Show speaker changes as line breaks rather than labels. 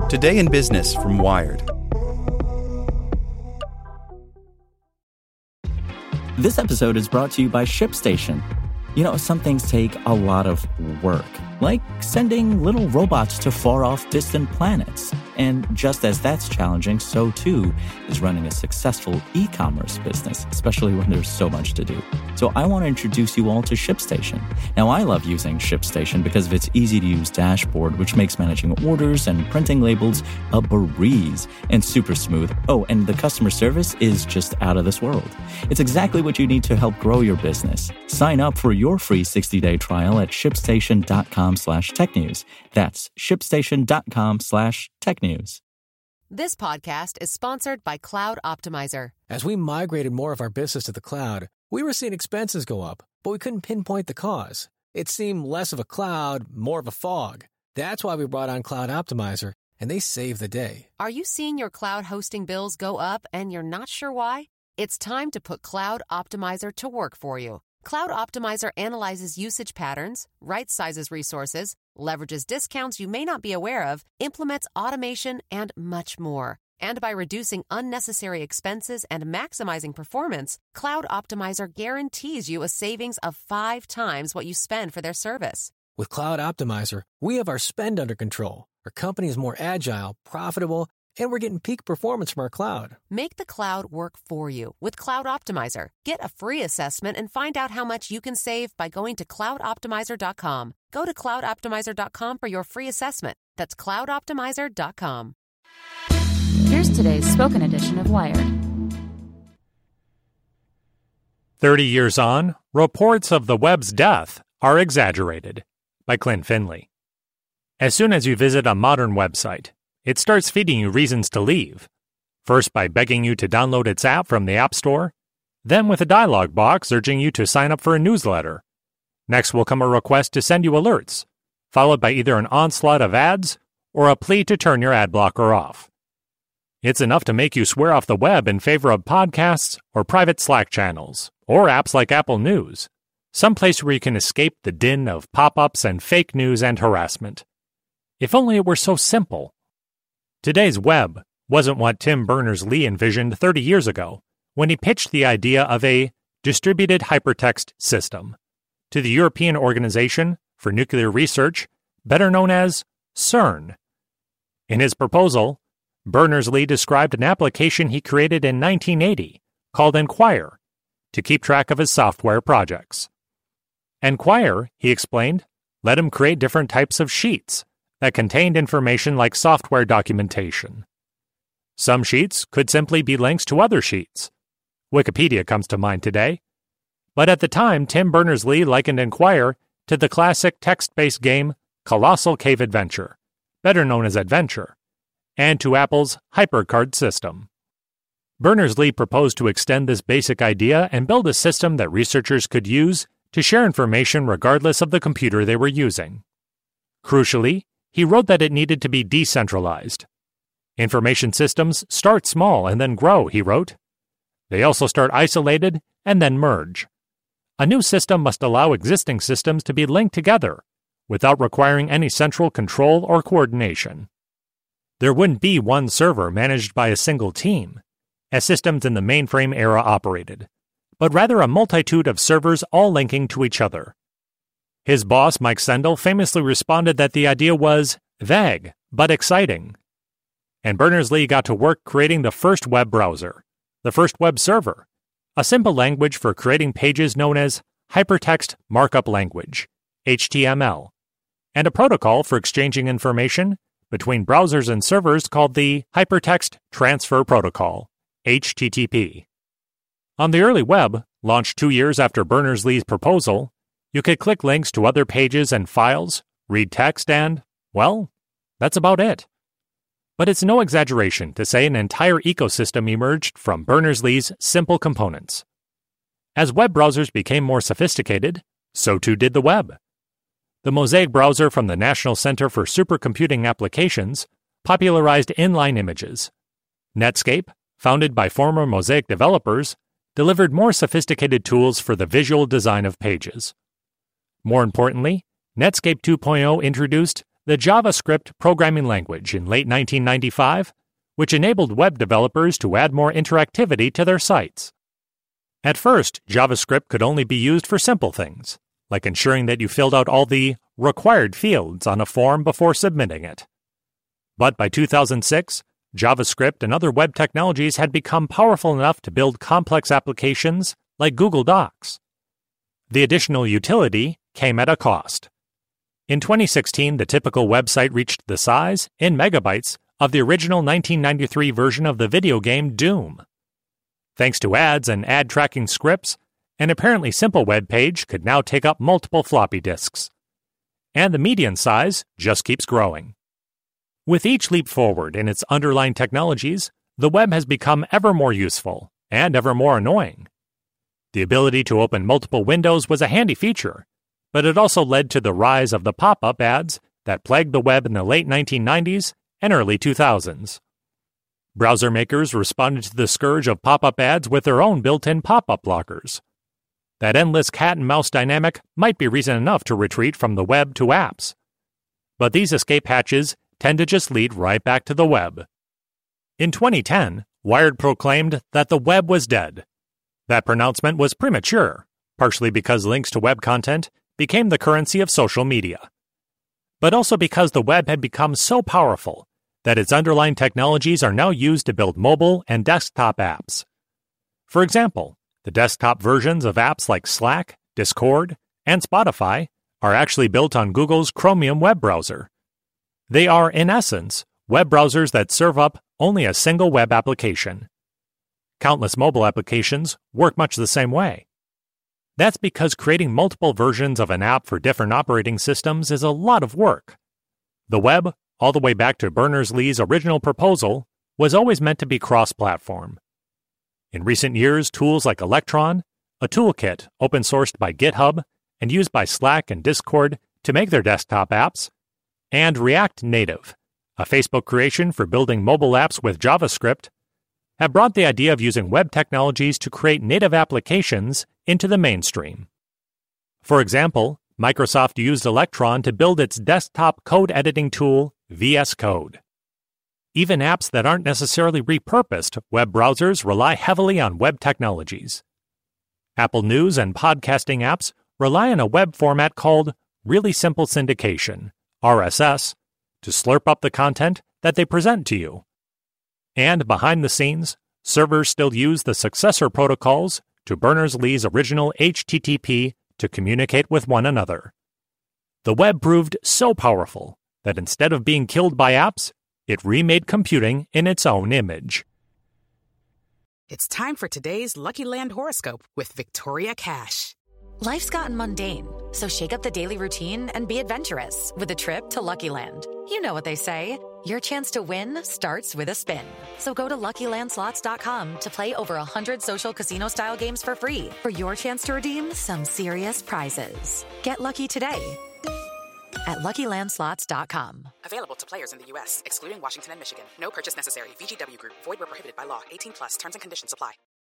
Today in Business from Wired.
This episode is brought to you by ShipStation. You know, some things take a lot of work, like sending little robots to far-off distant planets. And just as that's challenging, so too is running a successful e-commerce business, especially when there's so much to do. So I want to introduce you all to ShipStation. Now, I love using ShipStation because of its easy-to-use dashboard, which makes managing orders and printing labels a breeze and super smooth. Oh, and the customer service is just out of this world. It's exactly what you need to help grow your business. Sign up for your free 60-day trial at shipstation.com/technews. That's shipstation.com/technews.
This podcast is sponsored by Cloud Optimizer.
As we migrated more of our business to the cloud, we were seeing expenses go up, but we couldn't pinpoint the cause. It seemed less of a cloud, more of a fog. That's why we brought on Cloud Optimizer, and they saved the day.
Are you seeing your cloud hosting bills go up and you're not sure why? It's time to put Cloud Optimizer to work for you. Cloud Optimizer analyzes usage patterns, right-sizes resources, leverages discounts you may not be aware of, implements automation, and much more. And by reducing unnecessary expenses and maximizing performance, Cloud Optimizer guarantees you a savings of 5 times what you spend for their service.
With Cloud Optimizer, we have our spend under control. Our company is more agile, profitable, and we're getting peak performance from our cloud.
Make the cloud work for you with Cloud Optimizer. Get a free assessment and find out how much you can save by going to cloudoptimizer.com. Go to cloudoptimizer.com for your free assessment. That's cloudoptimizer.com.
Here's today's spoken edition of Wired.
30 years on, reports of the web's death are exaggerated. By Clint Finley. As soon as you visit a modern website, it starts feeding you reasons to leave. First by begging you to download its app from the App Store, then with a dialog box urging you to sign up for a newsletter. Next will come a request to send you alerts, followed by either an onslaught of ads or a plea to turn your ad blocker off. It's enough to make you swear off the web in favor of podcasts or private Slack channels, or apps like Apple News, someplace where you can escape the din of pop-ups and fake news and harassment. If only it were so simple. Today's web wasn't what Tim Berners-Lee envisioned 30 years ago when he pitched the idea of a distributed hypertext system to the European Organization for Nuclear Research, better known as CERN. In his proposal, Berners-Lee described an application he created in 1980 called Enquire to keep track of his software projects. Enquire, he explained, let him create different types of sheets that contained information like software documentation. Some sheets could simply be links to other sheets. Wikipedia comes to mind today. But at the time, Tim Berners-Lee likened Enquire to the classic text-based game Colossal Cave Adventure, better known as Adventure, and to Apple's HyperCard system. Berners-Lee proposed to extend this basic idea and build a system that researchers could use to share information regardless of the computer they were using. Crucially, he wrote that it needed to be decentralized. Information systems start small and then grow, he wrote. They also start isolated and then merge. A new system must allow existing systems to be linked together without requiring any central control or coordination. There wouldn't be one server managed by a single team, as systems in the mainframe era operated, but rather a multitude of servers all linking to each other. His boss, Mike Sendall, famously responded that the idea was vague but exciting. And Berners-Lee got to work creating the first web browser, the first web server, a simple language for creating pages known as Hypertext Markup Language, HTML, and a protocol for exchanging information between browsers and servers called the Hypertext Transfer Protocol, HTTP. On the early web, launched 2 years after Berners-Lee's proposal, you could click links to other pages and files, read text, and, well, that's about it. But it's no exaggeration to say an entire ecosystem emerged from Berners-Lee's simple components. As web browsers became more sophisticated, so too did the web. The Mosaic browser from the National Center for Supercomputing Applications popularized inline images. Netscape, founded by former Mosaic developers, delivered more sophisticated tools for the visual design of pages. More importantly, Netscape 2.0 introduced the JavaScript programming language in late 1995, which enabled web developers to add more interactivity to their sites. At first, JavaScript could only be used for simple things, like ensuring that you filled out all the required fields on a form before submitting it. But by 2006, JavaScript and other web technologies had become powerful enough to build complex applications like Google Docs. The additional utility came at a cost. In 2016, the typical website reached the size, in megabytes, of the original 1993 version of the video game Doom. Thanks to ads and ad tracking scripts, an apparently simple web page could now take up multiple floppy disks. And the median size just keeps growing. With each leap forward in its underlying technologies, the web has become ever more useful and ever more annoying. The ability to open multiple windows was a handy feature, but it also led to the rise of the pop-up ads that plagued the web in the late 1990s and early 2000s. Browser makers responded to the scourge of pop-up ads with their own built-in pop-up blockers. That endless cat-and-mouse dynamic might be reason enough to retreat from the web to apps. But these escape hatches tend to just lead right back to the web. In 2010, Wired proclaimed that the web was dead. That pronouncement was premature, partially because links to web content became the currency of social media, but also because the web had become so powerful that its underlying technologies are now used to build mobile and desktop apps. For example, the desktop versions of apps like Slack, Discord, and Spotify are actually built on Google's Chromium web browser. They are, in essence, web browsers that serve up only a single web application. Countless mobile applications work much the same way. That's because creating multiple versions of an app for different operating systems is a lot of work. The web, all the way back to Berners-Lee's original proposal, was always meant to be cross-platform. In recent years, tools like Electron, a toolkit open-sourced by GitHub and used by Slack and Discord to make their desktop apps, and React Native, a Facebook creation for building mobile apps with JavaScript, have brought the idea of using web technologies to create native applications into the mainstream. For example, Microsoft used Electron to build its desktop code editing tool, VS Code. Even apps that aren't necessarily repurposed web browsers rely heavily on web technologies. Apple News and podcasting apps rely on a web format called Really Simple Syndication, RSS, to slurp up the content that they present to you. And behind the scenes, servers still use the successor protocols to Berners-Lee's original HTTP to communicate with one another. The web proved so powerful that instead of being killed by apps, it remade computing in its own image.
It's time for today's Lucky Land horoscope with Victoria Cash.
Life's gotten mundane, so shake up the daily routine and be adventurous with a trip to Lucky Land. You know what they say, your chance to win starts with a spin. So go to LuckyLandSlots.com to play over 100 social casino-style games for free for your chance to redeem some serious prizes. Get lucky today at LuckyLandSlots.com.
Available to players in the U.S., excluding Washington and Michigan. No purchase necessary. VGW Group. Void where prohibited by law. 18+. Terms and conditions apply.